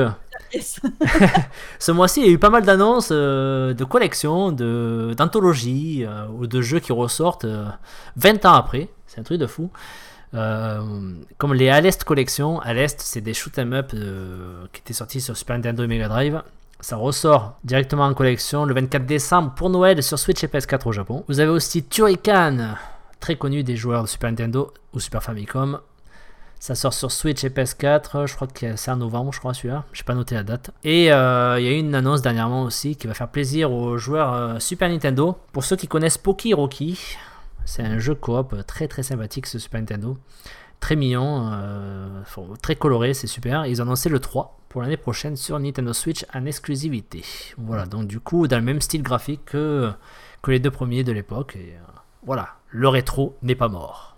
ce mois-ci, il y a eu pas mal d'annonces euh, de collections, de, d'anthologies euh, ou de jeux qui ressortent euh, vingt ans après. C'est un truc de fou. Euh, comme les Aleste Collection. Aleste, c'est des shoot 'em up euh, qui étaient sortis sur Super Nintendo et Mega Drive. Ça ressort directement en collection le vingt-quatre décembre pour Noël sur Switch et P S quatre au Japon. Vous avez aussi Turrican, très connu des joueurs de Super Nintendo ou Super Famicom. Ça sort sur Switch et P S quatre, je crois que c'est en novembre, je crois celui-là. J'ai pas noté la date. Et il euh, y a eu une annonce dernièrement aussi qui va faire plaisir aux joueurs euh, Super Nintendo. Pour ceux qui connaissent Poki Rocky, c'est un jeu coop très très sympathique ce Super Nintendo. Très mignon, euh, très coloré, c'est super. Ils ont annoncé le trois pour l'année prochaine sur Nintendo Switch en exclusivité. Voilà, donc du coup dans le même style graphique que, que les deux premiers de l'époque. Et euh, voilà, le rétro n'est pas mort.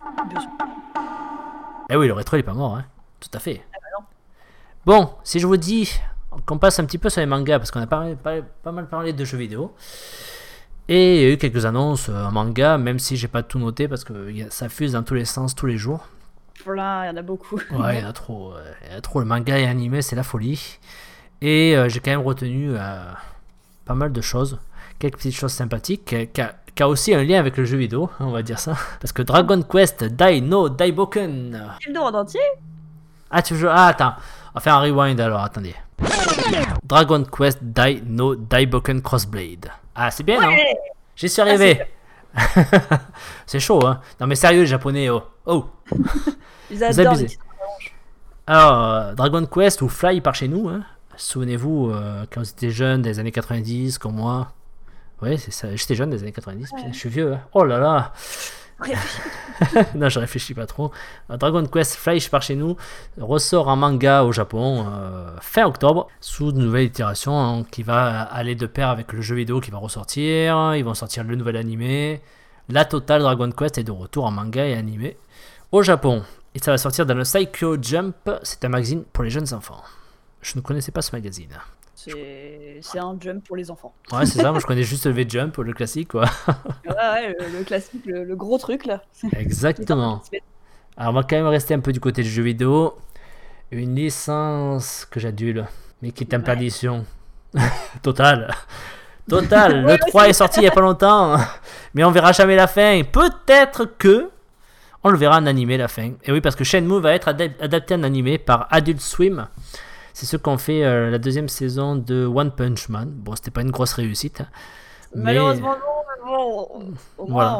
Eh oui, le rétro n'est pas mort, hein. Tout à fait. Ah bah non. Bon, si je vous dis qu'on passe un petit peu sur les mangas, parce qu'on a pas, pas, pas mal parlé de jeux vidéo. Et il y a eu quelques annonces en manga, même si j'ai pas tout noté, parce que ça fuse dans tous les sens tous les jours. Voilà, il y en a beaucoup. Ouais, il y en a trop. Il y en a trop. Le manga et animé, c'est la folie. Et euh, j'ai quand même retenu euh, pas mal de choses. Quelques petites choses sympathiques. Qui a, qui a aussi un lien avec le jeu vidéo, on va dire ça. Parce que Dragon Quest Dai no Daiboken. Tu le en entier ? Ah, tu veux. Ah, attends. On va faire un rewind alors, attendez. Dragon Quest Dai no Daiboken Crossblade. Ah, c'est bien, ouais, non ? J'y suis arrivé. Ah, c'est... c'est chaud, hein. Non, mais sérieux, les japonais, oh. Oh. Ils adorent les Alors, euh, Dragon Quest ou Fly par chez nous, hein. Souvenez-vous, euh, quand vous étiez jeune des années quatre-vingt-dix, comme moi. Ouais, c'est ça. J'étais jeune des années quatre-vingt-dix, ouais. Putain, je suis vieux, hein. Oh là là. Non, je réfléchis pas trop. Dragon Quest Fly par chez nous ressort en manga au Japon euh, fin octobre sous une nouvelle itération hein, qui va aller de pair avec le jeu vidéo qui va ressortir. Ils vont sortir le nouvel animé. La totale Dragon Quest est de retour en manga et animé au Japon. Et ça va sortir dans le Saikyo Jump. C'est un magazine pour les jeunes enfants. Je ne connaissais pas ce magazine. C'est, c'est un jump pour les enfants. Ouais, c'est ça. Moi, je connais juste le V-Jump, le classique, quoi. Ouais, ouais, le, le classique, le, le gros truc, là. Exactement. Alors, on va quand même rester un peu du côté du jeu vidéo. Une licence que j'adule, mais qui est en perdition. Total. Total. Le trois est sorti il n'y a pas longtemps, mais on verra jamais la fin. Peut-être que on le verra en animé, la fin. Et oui, parce que Shenmue va être adap- adapté en animé par Adult Swim. C'est ceux qui ont fait euh, la deuxième saison de One Punch Man. Bon, c'était pas une grosse réussite. Malheureusement, mais... non, mais bon, au moins, voilà. on a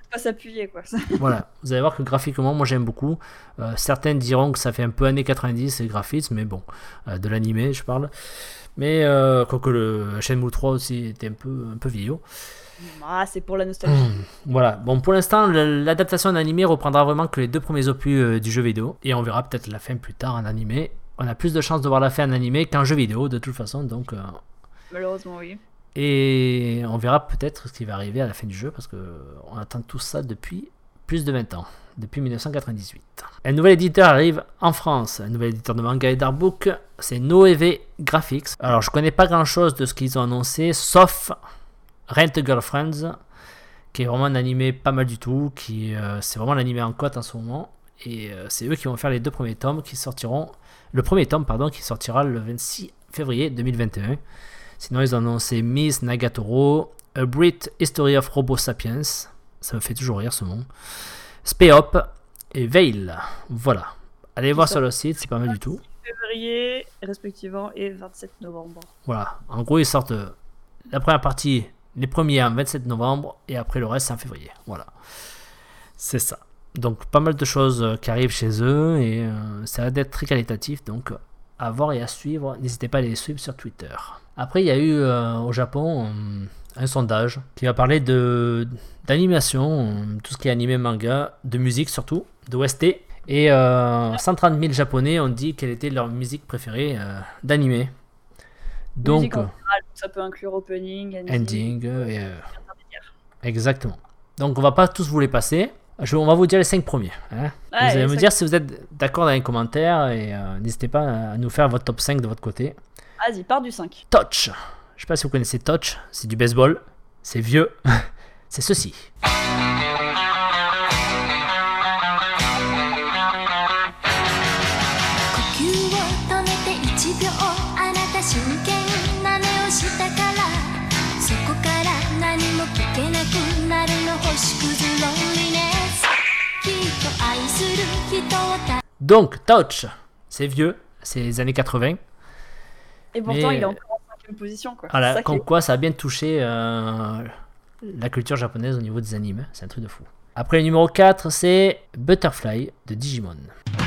pas s'appuyer, quoi. Voilà, vous allez voir que graphiquement, moi j'aime beaucoup. Euh, certains diront que ça fait un peu années quatre-vingt-dix et graphisme, mais bon, euh, de l'animé, je parle. Mais euh, quoique le Shenmue trois aussi était un peu, un peu vieillot. Ah, c'est pour la nostalgie. Mmh, voilà, bon, pour l'instant, l'adaptation en animé reprendra vraiment que les deux premiers opus euh, du jeu vidéo. Et on verra peut-être la fin plus tard en animé. On a plus de chances de voir la fin en animé qu'en jeu vidéo, de toute façon, donc. Euh... Malheureusement, oui. Et on verra peut-être ce qui va arriver à la fin du jeu, parce qu'on attend tout ça depuis plus de vingt ans, depuis mille neuf cent quatre-vingt-dix-huit. Un nouvel éditeur arrive en France, un nouvel éditeur de manga et d'artbook, c'est Noévé Graphics. Alors je connais pas grand chose de ce qu'ils ont annoncé, sauf Rent a Girlfriends, qui est vraiment un animé pas mal du tout, qui euh, c'est vraiment l'animé en cote en ce moment, et euh, c'est eux qui vont faire les deux premiers tomes qui sortiront, le premier tome pardon, qui sortira le vingt-six février deux mille vingt et un. Sinon, ils ont annoncé Miss Nagatoro, A Brief History of Robo Sapiens, ça me fait toujours rire ce nom, Speop et Veil. Voilà. Allez voir sur le site, c'est pas mal du tout. Février, respectivement, et vingt-sept novembre. Voilà. En gros, ils sortent la première partie, les premiers en vingt-sept novembre, et après le reste en février. Voilà. C'est ça. Donc, pas mal de choses qui arrivent chez eux, et euh, ça va être très qualitatif, donc à voir et à suivre. N'hésitez pas à les suivre sur Twitter. Après, il y a eu euh, au Japon euh, un sondage qui va parler de d'animation, euh, tout ce qui est animé, manga, de musique surtout, d'O S T. Et euh, cent trente mille Japonais ont dit quelle était leur musique préférée euh, d'animé. Donc, musique en général, ça peut inclure opening, ending, ending et, euh, exactement. Donc, on va pas tous vous les passer. Je, on va vous dire les cinq premiers. Hein. Ouais, vous allez me dire si vous êtes d'accord dans les commentaires et euh, n'hésitez pas à nous faire votre top cinq de votre côté. Vas-y, pars du cinq. Touch. Je sais pas si vous connaissez Touch. C'est du baseball. C'est vieux. C'est ceci. Donc, Touch, c'est vieux, c'est les années quatre-vingts. Et pourtant, mais, il est encore en cinquième position. Quoi. Voilà, ça comme est... quoi ça a bien touché euh, la culture japonaise au niveau des animes. C'est un truc de fou. Après, le numéro quatre, c'est Butterfly de Digimon.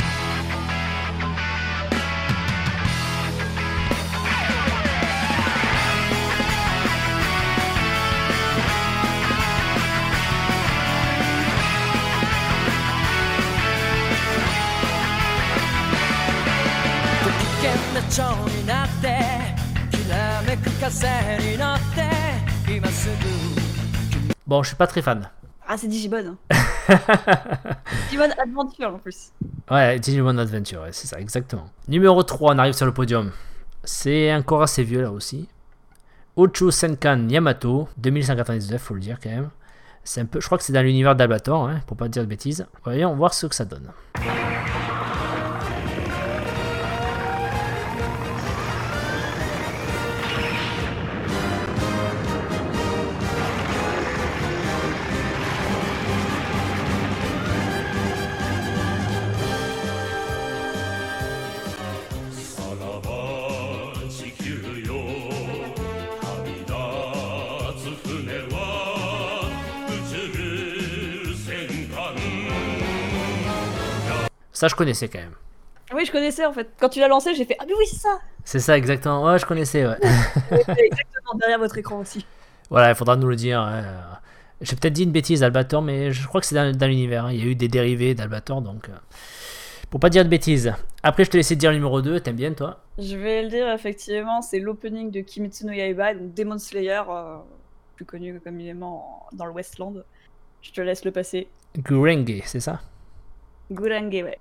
Bon, je suis pas très fan. Ah, c'est Digimon. Hein. Digimon Adventure en plus. Ouais, Digimon Adventure, ouais, c'est ça, exactement. Numéro trois, on arrive sur le podium. C'est encore assez vieux là aussi. Ochu Senkan Yamato, deux mille cent quatre-vingt-dix-neuf, faut le dire quand même. C'est un peu, je crois que c'est dans l'univers d'Albator, hein, pour pas dire de bêtises. Voyons voir ce que ça donne. Ça, je connaissais quand même. Oui, je connaissais en fait. Quand tu l'as lancé, j'ai fait ah mais oui, c'est ça. C'est ça, exactement. Ouais, je connaissais, ouais. Exactement, derrière votre écran aussi. Voilà, il faudra nous le dire. Ouais. J'ai peut-être dit une bêtise d'Albator, mais je crois que c'est dans, dans l'univers. Hein. Il y a eu des dérivés d'Albator, donc... Euh, pour pas dire de bêtises. Après, je te laissais dire le numéro deux. T'aimes bien, toi? Je vais le dire, effectivement. C'est l'opening de Kimetsu no Yaiba, donc Demon Slayer, euh, plus connu communément dans le Westland. Je te laisse le passer. Gurenge, c'est ça? Gurenge, ouais.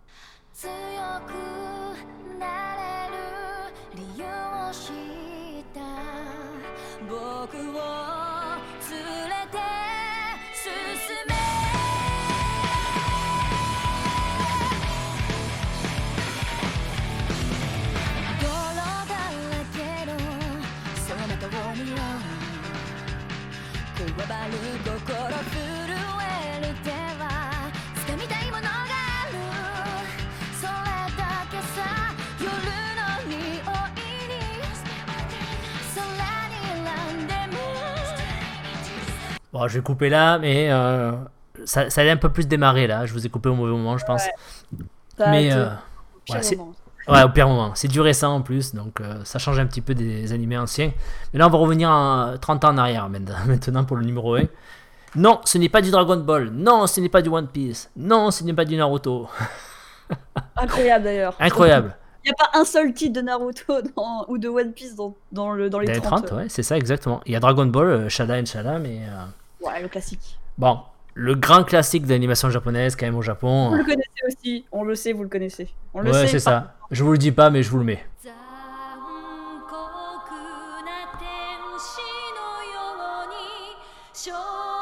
Bon, je vais couper là, mais euh, ça, ça allait un peu plus démarrer là. Je vous ai coupé au mauvais moment, je pense. Ouais. Ça Mais a été euh, au pire ouais, c'est... moment. ouais, au pire moment. C'est du récent en plus, donc euh, ça change un petit peu des animés anciens. Mais là, on va revenir en trente ans en arrière maintenant pour le numéro un. Non, ce n'est pas du Dragon Ball. Non, ce n'est pas du One Piece. Non, ce n'est pas du Naruto. Incroyable d'ailleurs. Incroyable. Il n'y a pas un seul titre de Naruto dans, ou de One Piece dans, dans, le, dans les, Dans les trente. trente, ouais, c'est ça exactement. Il y a Dragon Ball, euh, Shada and Shada, mais... euh, Ouais, le classique. Bon, le grand classique de l'animation japonaise, quand même au Japon. Vous le connaissez aussi. On le sait, vous le connaissez. On le Ouais, sait. c'est ça. Je vous le dis pas, mais je vous le mets. 残酷な天使のように少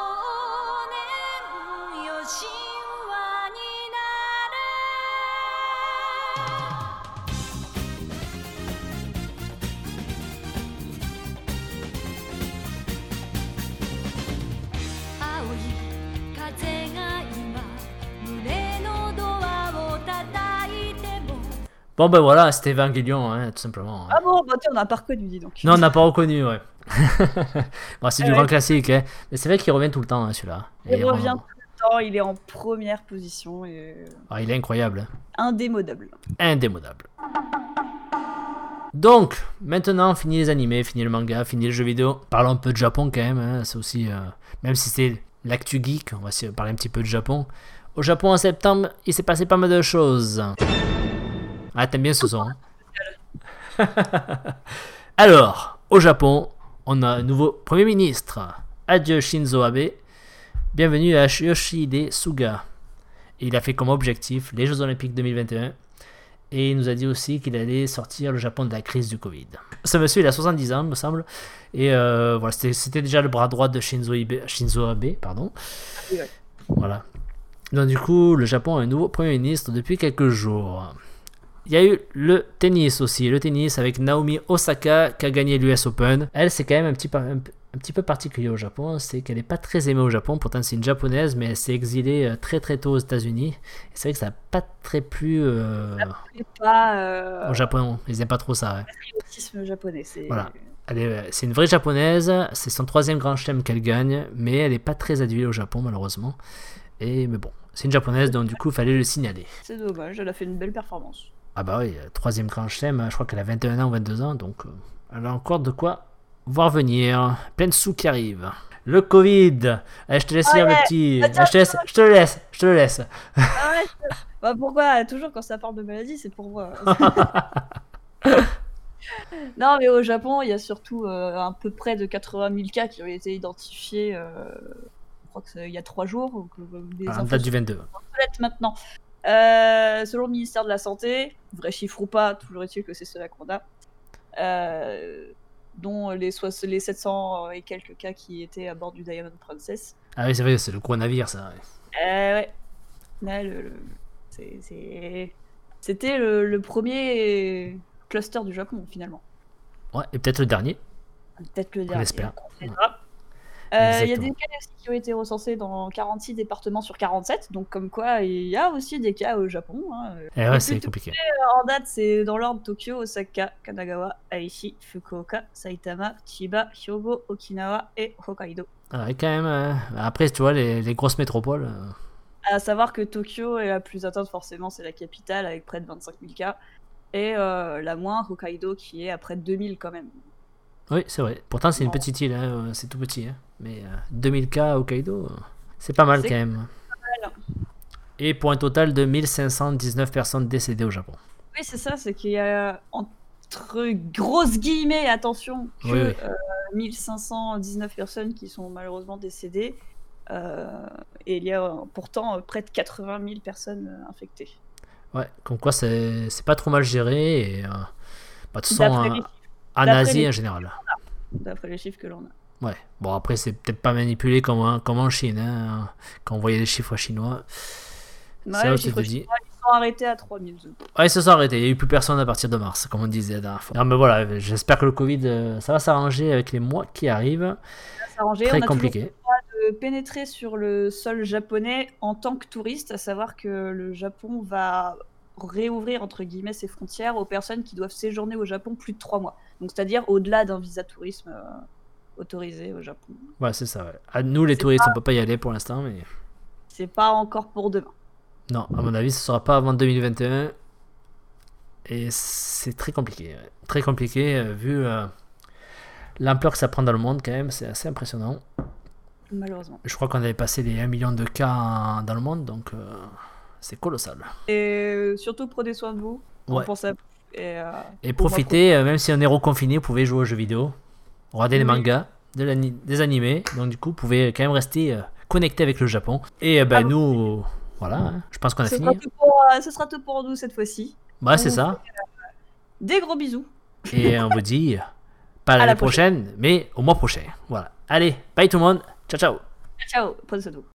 年よ神話になれ青い風が今胸のドアを叩いても Bon, ben voilà, c'était Evangelion, hein, tout simplement. hein. Ah bon, bah tiens, on n'a pas reconnu, dis donc. Non, on n'a pas reconnu, ouais. Bon, c'est du Ouais. grand classique, hein. Mais c'est vrai qu'il revient tout le temps, hein, celui-là. Il Et revient vraiment- tout le temps, il est en première position et Ah, il est incroyable, hein. indémodable. Indémodable. Donc, maintenant, fini les animés, fini le manga, fini le jeu vidéo. Parlons un peu de Japon quand même, hein. C'est aussi, euh, même si c'est l'actu geek, on va se parler un petit peu de Japon. Au Japon, en septembre, il s'est passé pas mal de choses. Ah, t'aimes bien ce son, hein. Alors, au Japon, on a un nouveau Premier ministre. Adieu Shinzo Abe. Bienvenue à Yoshihide Suga. Et il a fait comme objectif les Jeux Olympiques deux mille vingt et un. Et il nous a dit aussi qu'il allait sortir le Japon de la crise du Covid. Ce monsieur, il a soixante-dix ans, me semble. Et euh, voilà, c'était, c'était déjà le bras droit de Shinzo, Ibe, Shinzo Abe. Pardon. Oui, ouais. Voilà. Donc du coup, le Japon a un nouveau Premier ministre depuis quelques jours. Il y a eu le tennis aussi, le tennis avec Naomi Osaka qui a gagné l'U S Open. Elle, c'est quand même un petit, par- un, un petit peu particulier au Japon, c'est qu'elle n'est pas très aimée au Japon, pourtant c'est une japonaise, mais elle s'est exilée euh, très très tôt aux États-Unis. Et c'est vrai que ça n'a pas très plu euh, Et pas euh, au Japon, ils n'aiment pas trop ça. Ouais. patriotisme japonais. C'est... Voilà. Elle est, c'est une vraie japonaise, c'est son troisième grand chelem qu'elle gagne, mais elle n'est pas très adulée au Japon malheureusement. Et, mais bon, c'est une japonaise, donc du coup, il fallait le signaler. c'est dommage, elle a fait une belle performance. Ah bah oui, troisième grand chelem, je crois qu'elle a vingt et un ans ou vingt-deux ans, donc euh, elle a encore de quoi voir venir. Plein de sous qui arrivent. Le Covid. Allez, je te laisse Ah lire ouais. le petit. Attends, Ah, je te laisse, je te le laisse, je te le laisse. Ah ouais, je- bah pourquoi toujours quand ça parle de maladie, c'est pour moi. Non, mais au Japon, il y a surtout euh, à peu près de quatre-vingt mille cas qui ont été identifiés. Euh, je crois que c'est il y a trois jours. Donc, euh, des En infos date du vingt-deux. sont obsolètes maintenant. Euh, selon le ministère de la Santé, vrai chiffre ou pas, toujours est-il que c'est cela qu'on a, euh, dont les, soix- les sept cents et quelques cas qui étaient à bord du Diamond Princess. Ah oui, c'est vrai, c'est le gros navire, ça. Ouais. Euh, ouais. Là, le, le- c'est- c'est- C'était le, le premier cluster du Japon, finalement. Ouais, et peut-être le dernier. Peut-être le On dernier. l'espère. on verra. Euh, Il y a Exactement. des cas aussi qui ont été recensés dans quarante-six départements sur quarante-sept, donc comme quoi il y a aussi des cas au Japon. Hein. Et ouais, Et c'est plutôt compliqué. En date, c'est dans l'ordre Tokyo, Osaka, Kanagawa, Aichi, Fukuoka, Saitama, Chiba, Hyogo, Okinawa et Hokkaido. Ah ouais, quand même. euh, Après, tu vois, les, les grosses métropoles. euh, À savoir que Tokyo est la plus atteinte, forcément, c'est la capitale avec près de vingt-cinq mille cas. Et euh, la moins, Hokkaido, qui est à près de deux mille quand même. Oui, c'est vrai. Pourtant, c'est une Bon. petite île, hein, euh, c'est tout petit. Hein. Mais euh, deux mille cas à Hokkaido, euh, c'est pas mal C'est quand même. mal. Et pour un total de mille cinq cent dix-neuf personnes décédées au Japon. Oui, c'est ça, c'est qu'il y a entre grosses guillemets, attention, que Oui, oui. euh, mille cinq cent dix-neuf personnes qui sont malheureusement décédées. Euh, et il y a euh, pourtant euh, près de quatre-vingt mille personnes euh, infectées. Ouais, comme quoi c'est c'est pas trop mal géré. Et, euh, bah, de toute façon, D'après en, les, en d'après Asie les- en général. d'après les chiffres que l'on a. Ouais, bon après c'est peut-être pas manipulé comme, en- comme en Chine, hein, quand on voyait les chiffres chinois. Ouais, c'est là les où tu chiffres te dis. chinois, ils sont arrêtés à trois mille. Ouais, ils se sont arrêtés, il n'y a eu plus personne à partir de mars, comme on disait la dernière fois. Non mais voilà, j'espère que le Covid, euh, ça va s'arranger avec les mois qui arrivent. C'est arrangé. Très On a compliqué. toujours le droit de pénétrer sur le sol japonais en tant que touriste, à savoir que le Japon va réouvrir entre guillemets ses frontières aux personnes qui doivent séjourner au Japon plus de trois mois. Donc c'est-à-dire au-delà d'un visa tourisme euh, autorisé au Japon. Ouais, c'est ça, ouais. À nous les C'est touristes, on peut pas y aller pour l'instant, mais... c'est pas encore pour demain. Non, à mon avis, ce sera pas avant deux mille vingt et un. Et c'est très compliqué. Ouais. Très compliqué, euh, vu euh, l'ampleur que ça prend dans le monde, quand même. C'est assez impressionnant. Malheureusement. Je crois qu'on avait passé les un million de cas en- dans le monde, donc euh, c'est colossal. Et euh, surtout, prenez soin de vous. Ouais. On pense à vous. Et, euh, Et on va profitez, euh, même si on est reconfiné, vous pouvez jouer aux jeux vidéo, regarder des Oui. mangas, de l'ani- des animés. Donc, du coup, vous pouvez quand même rester euh, connecté avec le Japon. Et euh, ben, Ah bon. nous, voilà, hein, je pense qu'on a Ce fini. sera, tout pour, euh, ce sera tout pour nous cette fois-ci. Bah, c'est On ça. Des gros bisous. Et on vous dit pas l'année la prochaine, mais au mois prochain. Voilà. Allez, bye tout le monde. Ciao, ciao. Ciao, prenez soin de vous.